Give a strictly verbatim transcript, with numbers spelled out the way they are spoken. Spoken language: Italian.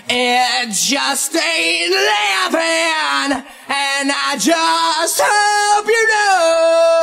It just ain't living, and I just hope you know